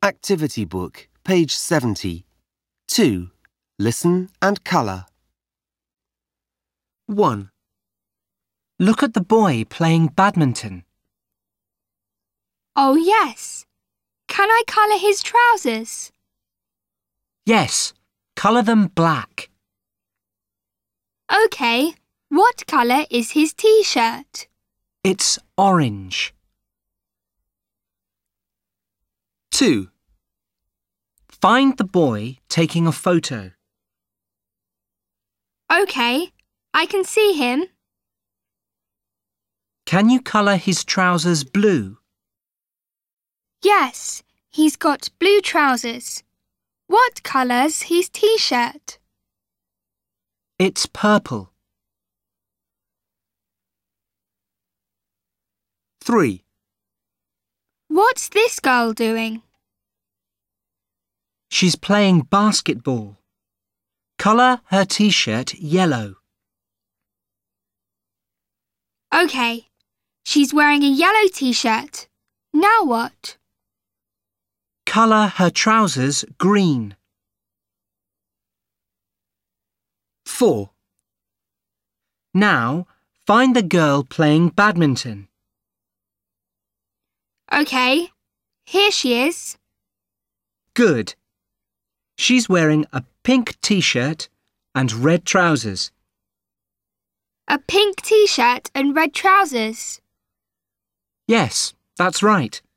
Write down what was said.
Activity book, page 70. 2. Listen and colour. 1. Look at the boy playing badminton. Oh, yes. Can I colour his trousers? Yes, colour them black. OK. What colour is his t-shirt? It's orange. 2. Find the boy taking a photo. OK. I can see him. Can you colour his trousers blue? Yes, he's got blue trousers. What colour's his t-shirt? It's purple. 3. What's this girl doing? She's playing basketball. Colour her t-shirt yellow. OK. She's wearing a yellow t-shirt. Now what? Colour her trousers green. 4. Now, find the girl playing badminton. OK. Here she is. Good. She's wearing a pink t-shirt and red trousers. A pink t-shirt and red trousers. Yes, that's right.